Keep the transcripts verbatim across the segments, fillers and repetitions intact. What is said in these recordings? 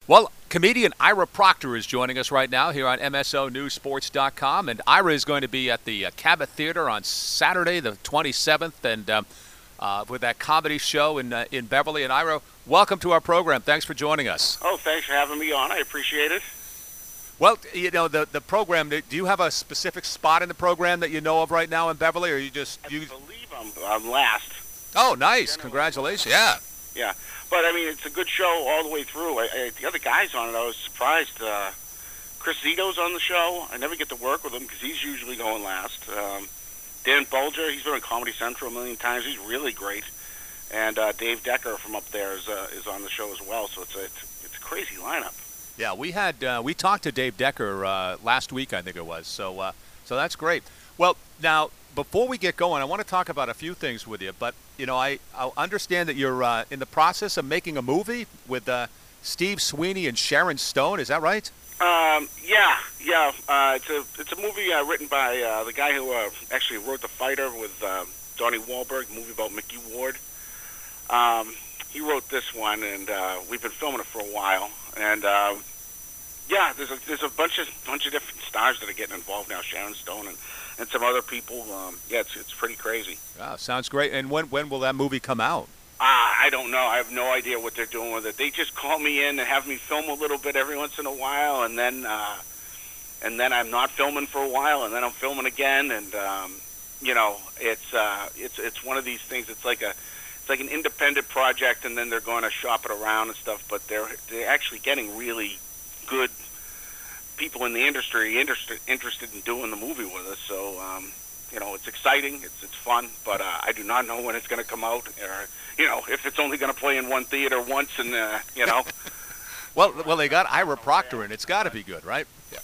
Well, comedian Ira Proctor is joining us right now here on M S O News Sports dot com, and Ira is going to be at the uh, Cabot Theater on Saturday, the twenty-seventh, and um, uh, with that comedy show in uh, in Beverly. And Ira, welcome to our program. Thanks for joining us. Oh, thanks for having me on. I appreciate it. Well, you know the the program. Do you have a specific spot in the program that you know of right now in Beverly, or you just you? I believe I'm, I'm last. Oh, nice! Congratulations! Yeah. Yeah, but I mean it's a good show all the way through. I, I, the other guys on it, I was surprised. Uh, Chris Zito's on the show. I never get to work with him because he's usually going last. Um, Dan Bulger, he's been on Comedy Central a million times. He's really great. And uh, Dave Decker from up there is uh, is on the show as well. So it's a it's, it's a crazy lineup. Yeah, we had uh, we talked to Dave Decker uh, last week, I think it was. So uh, so that's great. Well, now before we get going, I want to talk about a few things with you. But you know, I I understand that you're uh, in the process of making a movie with uh, Steve Sweeney and Sharon Stone. Is that right? Um, yeah, yeah. Uh, it's a it's a movie uh, written by uh, the guy who uh, actually wrote The Fighter with uh, Donnie Wahlberg, a movie about Mickey Ward. Um, he wrote this one, and uh, we've been filming it for a while. And uh, yeah, there's a there's a bunch of bunch of different stars that are getting involved now. Sharon Stone and, and some other people. Um, yeah, it's it's pretty crazy. Wow, sounds great. And when when will that movie come out? Ah, I don't know. I have no idea what they're doing with it. They just call me in and have me film a little bit every once in a while, and then uh, and then I'm not filming for a while, and then I'm filming again, and um, you know, it's uh, it's it's one of these things. It's like a it's like an independent project, and then they're going to shop it around and stuff. But they're they're actually getting really good people in the industry interested interested in doing the movie with us. So. Um, You know, it's exciting, it's it's fun, but uh, I do not know when it's going to come out, or you know, if it's only going to play in one theater once, and uh, you know. well, well, they got Ira Proctor, and it's got to be good, right? Yeah.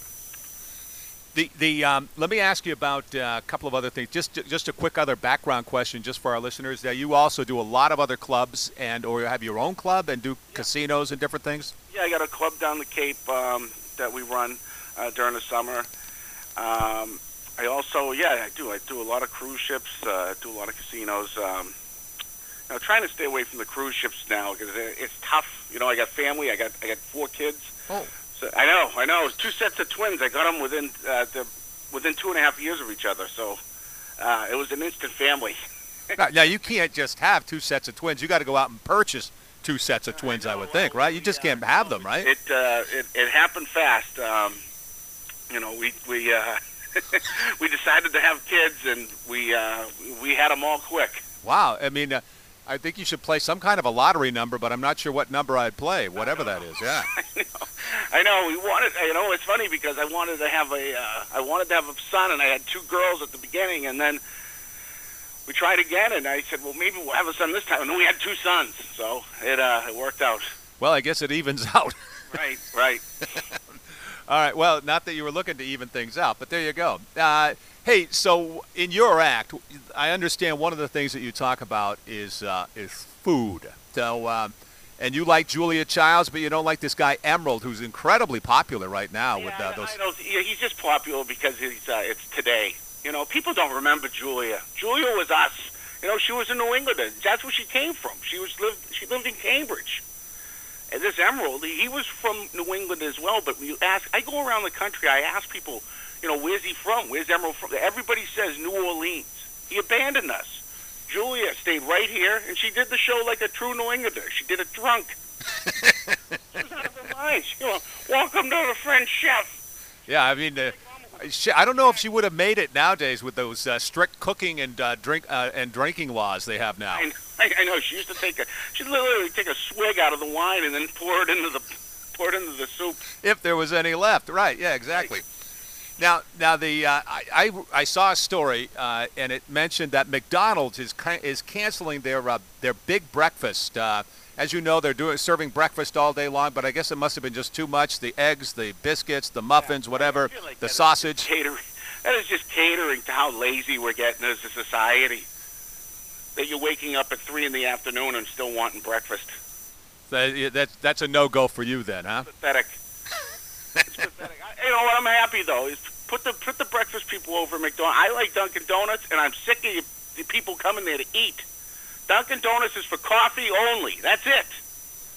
The the um, let me ask you about uh, a couple of other things. Just just a quick other background question, just for our listeners. That you also do a lot of other clubs, and or you have your own club and do yeah. casinos and different things. Yeah, I got a club down the Cape um, that we run uh, during the summer. Um, I also, yeah, I do. I do a lot of cruise ships. Uh, I do a lot of casinos. Um, you know, trying to stay away from the cruise ships now because it's tough. You know, I got family. I got I got four kids. Oh, so, I know, I know. It was two sets of twins. I got them within uh, the, within two and a half years of each other. So uh, it was an instant family. now, now you can't just have two sets of twins. You got to go out and purchase two sets of twins. I, know, I would think, right? You just can't have them, right? It uh, it, it happened fast. Um, you know, we we. Uh, we decided to have kids, and we uh, we had them all quick. Wow. I mean, uh, I think you should play some kind of a lottery number, but I'm not sure what number I'd play, whatever that is. Yeah. I know. I know. We wanted, you know, it's funny because I wanted to have a, uh, I wanted to have a son, and I had two girls at the beginning, and then we tried again, and I said, well, maybe we'll have a son this time, and then we had two sons, so it uh, it worked out. Well, I guess it evens out. Right, right. All right. Well, not that you were looking to even things out, but there you go. Uh, hey, so in your act, I understand one of the things that you talk about is uh, is food. So, um, and you like Julia Childs, but you don't like this guy Emerald, who's incredibly popular right now. Yeah, with uh, those. I know. Yeah, he's just popular because he's uh, it's today. You know, people don't remember Julia. Julia was us. You know, she was a New Englander. That's where she came from. She was lived. She lived in Cambridge. And this Emerald, he was from New England as well, but when you ask, I go around the country, I ask people, you know, where's he from? Where's Emerald from? Everybody says New Orleans. He abandoned us. Julia stayed right here, and she did the show like a true New Englander. She did it drunk. She was out of her mind. She, you know, welcome to the French chef. Yeah, I mean, uh, she, I don't know if she would have made it nowadays with those uh, strict cooking and uh, drink uh, and drinking laws they have now. I, I, I know. She used to take a, she'd literally take a swig out of the wine and then pour it into the, pour it into the soup. If there was any left, right? Yeah, exactly. Right. Now, now the uh, I, I I saw a story uh, and it mentioned that McDonald's is is canceling their uh, their big breakfast. Uh, as you know, they're doing serving breakfast all day long, but I guess it must have been just too much. The eggs, the biscuits, the muffins, yeah, whatever, like the that sausage. Is catering. That is just catering to how lazy we're getting as a society. That you're waking up at three in the afternoon and still wanting breakfast. That, that that's a no-go for you then, huh? It's pathetic. It's pathetic. I, you know what? I'm happy though. Is put the put the breakfast people over at McDonald's. I like Dunkin' Donuts, and I'm sick of you, the people coming there to eat. Dunkin' Donuts is for coffee only. That's it.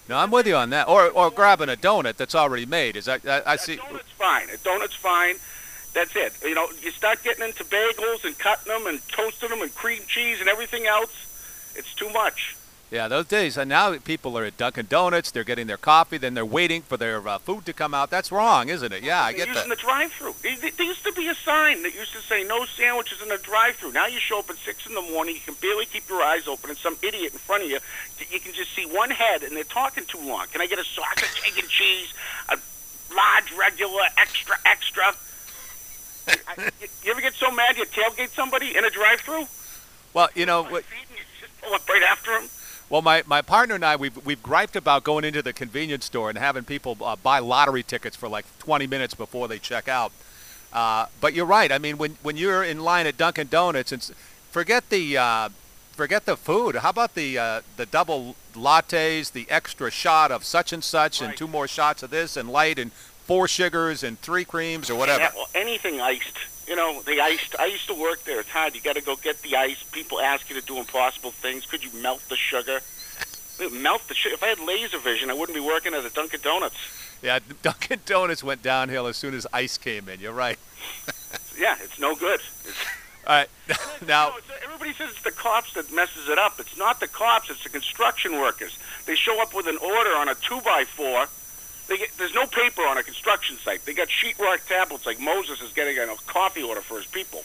No, I'm with you on that. Or or grabbing a donut that's already made. Is that I, I see? A donut's fine. A donut's fine. That's it. You know, you start getting into bagels and cutting them and toasting them and cream cheese and everything else, it's too much. Yeah, those days. And now people are at Dunkin' Donuts. They're getting their coffee. Then they're waiting for their uh, food to come out. That's wrong, isn't it? Yeah, I They're get using that. the drive-through. There there used to be a sign that used to say no sandwiches in the drive-through. Now you show up at six in the morning. You can barely keep your eyes open, and some idiot in front of you, you can just see one head, and they're talking too long. Can I get a sausage, egg, and cheese, a large, regular, extra, extra? I, you ever get so mad you tailgate somebody in a drive-through? Well, you know what? You just pull up right after them. Well, my, my partner and I, we've, we've griped about going into the convenience store and having people uh, buy lottery tickets for like twenty minutes before they check out. Uh, but you're right. I mean, when, when you're in line at Dunkin' Donuts, and s- forget the uh, forget the food. How about the uh, the double lattes, the extra shot of such and such, and Right. two more shots of this, and light, and four sugars, and three creams, or whatever. Yeah, well, anything iced. You know, the iced. I used to work there. It's hard. You got to go get the ice. People ask you to do impossible things. Could you melt the sugar? Melt the sugar. If I had laser vision, I wouldn't be working at a Dunkin' Donuts. Yeah, Dunkin' Donuts went downhill as soon as ice came in. You're right. Yeah, it's no good. It's, All right, now. no, it's, everybody says it's the cops that messes it up. It's not the cops. It's the construction workers. They show up with an order on a two by four. They get, there's no paper on a construction site. They got sheetrock tablets like Moses is getting a coffee order for his people.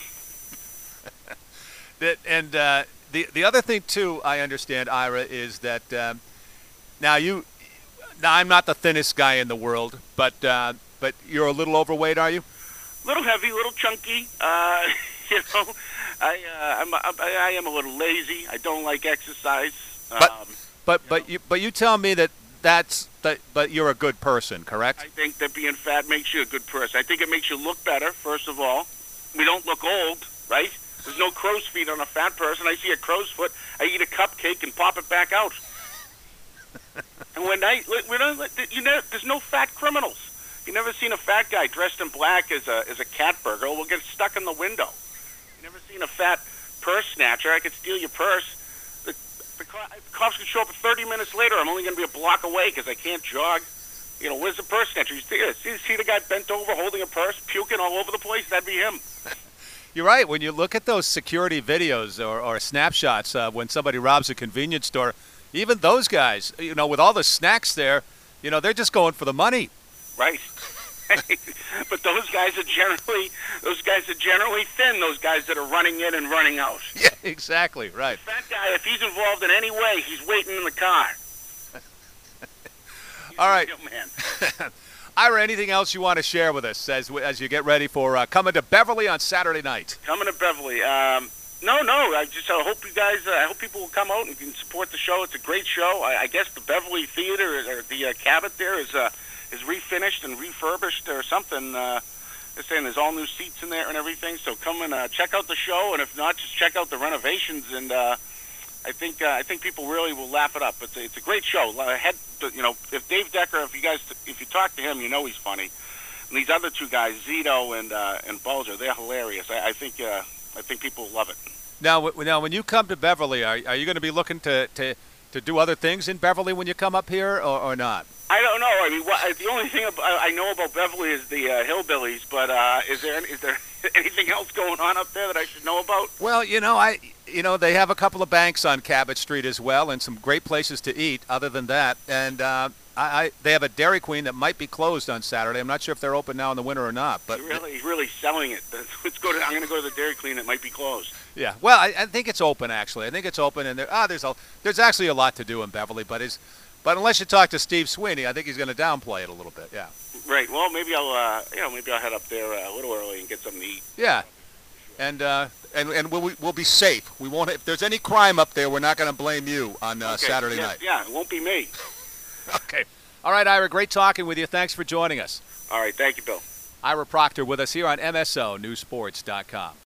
That, and uh, the the other thing too, I understand, Ira, is that um, now you, now I'm not the thinnest guy in the world, but uh, but you're a little overweight, are you? Little heavy, little chunky. Uh, you know, I uh, I'm, I, I am a little lazy. I don't like exercise. But um, but you but know. you but you tell me that that's that, but you're a good person, correct? I think that being fat makes you a good person. I think it makes you look better, first of all. We don't look old, right? There's no crow's feet on a fat person. I see a crow's foot, I eat a cupcake and pop it back out. And when I, we don't, you know, there's no fat criminals. You never seen a fat guy dressed in black as a as a cat burglar will get stuck in the window. You never seen a fat purse snatcher. I could steal your purse. The, the, co- the cops could show up thirty minutes later. I'm only going to be a block away because I can't jog. You know, where's the purse snatcher? You see, see, see the guy bent over holding a purse, puking all over the place? That'd be him. You're right. When you look at those security videos or, or snapshots uh, when somebody robs a convenience store, even those guys, you know, with all the snacks there, you know, they're just going for the money. Right. But those guys are generally those guys are generally thin. Those guys that are running in and running out. Yeah, exactly. Right. That guy, if he's involved in any way, he's waiting in the car. He's All a right. real man. Ira, anything else you want to share with us as as you get ready for uh, coming to Beverly on Saturday night? Coming to Beverly. Um, no, no. I just I hope you guys. Uh, I hope people will come out and can support the show. It's a great show. I, I guess the Beverly Theater or the uh, Cabot there is uh, is refinished and refurbished or something. Uh, they're saying there's all new seats in there and everything. So come and uh, check out the show, and if not, just check out the renovations. And uh, I think uh, I think people really will laugh it up. It's a, it's a great show. Uh, head, you know, if Dave Decker, if you guys, if you talk to him, you know he's funny. And these other two guys, Zito and uh, and Bulger, they're hilarious. I, I think uh, I think people love it. Now, w- now, when you come to Beverly, are, are you going to be looking to, to, to do other things in Beverly when you come up here, or, or not? I don't know. I mean, what, the only thing ab- I know about Beverly is the uh, hillbillies. But uh, is there is there anything else going on up there that I should know about? Well, you know, I you know they have a couple of banks on Cabot Street as well, and some great places to eat. Other than that, and uh, I, I they have a Dairy Queen that might be closed on Saturday. I'm not sure if they're open now in the winter or not. But You're really really selling it. Let's go to. I'm going to go to the Dairy Queen that might be closed. yeah, well, I, I think it's open actually. I think it's open, and there ah, there's a there's actually a lot to do in Beverly, but is but unless you talk to Steve Sweeney, I think he's going to downplay it a little bit. Yeah. Right. Well, maybe I'll uh, you know maybe I'll head up there uh, a little early and get something to eat. Yeah, and uh, and and we'll we'll be safe. We won't. If there's any crime up there, we're not going to blame you on uh, Okay. Saturday yeah, night. Yeah, it won't be me. Okay. All right, Ira. Great talking with you. Thanks for joining us. All right. Thank you, Bill. Ira Proctor with us here on M S O News Sports dot com.